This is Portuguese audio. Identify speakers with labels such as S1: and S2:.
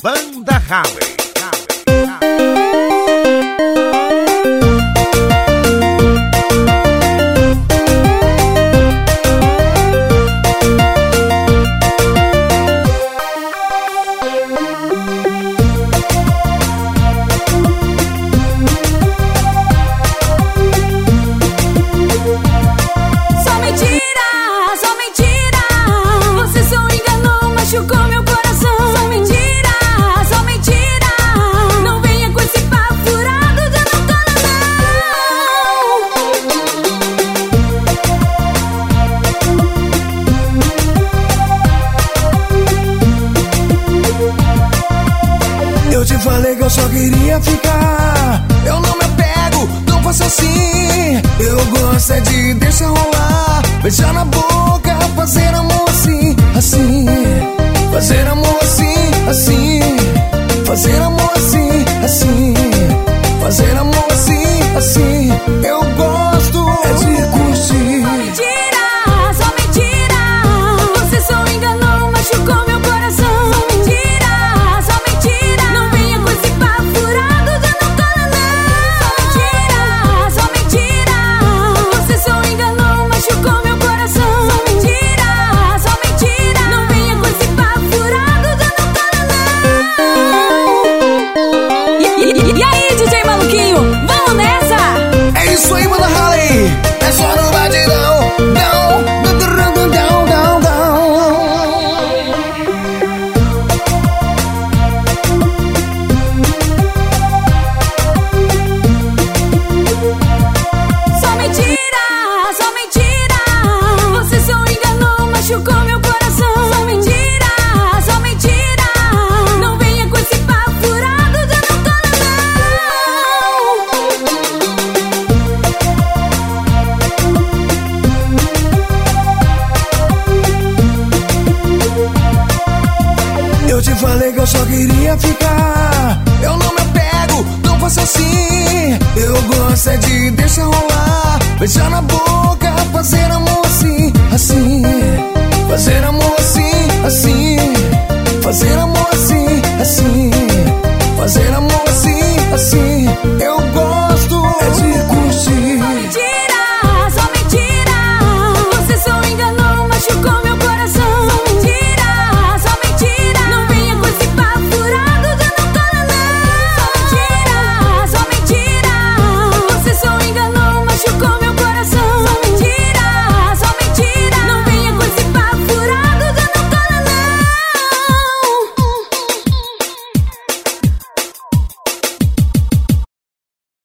S1: Banda Harley.
S2: Eu te falei que eu só queria ficar. Eu não me apego, não faço assim. Eu gosto é de deixar rolar, beijar na boca, fazer amor assim, assim. Fazer amor assim, assim. Fazer amor assim, assim. Fazer amor assim, assim. Eu gosto é de curtir.
S3: Só mentira, você só enganou, machucou meu coração. Só mentira, não venha com esse papo furado, já não cola não. Só mentira, você só enganou, machucou meu coração. Só mentira, não venha com esse papo furado, já não cola não. E aí, DJ Maluquinho, vamos nessa?
S2: É isso aí, Banda Harley. É só no batidão. Down, down, down, down, down.
S3: Só mentira, você só enganou, machucou meu coração. Só mentira, não venha com esse papo furado, já não cola não.
S2: Eu te falei que eu só queria ficar. Eu não me apego, não faço assim. Eu gosto é de deixar rolar, beijar na boca, fazer amor assim, assim. Fazer amor assim, assim. Fazer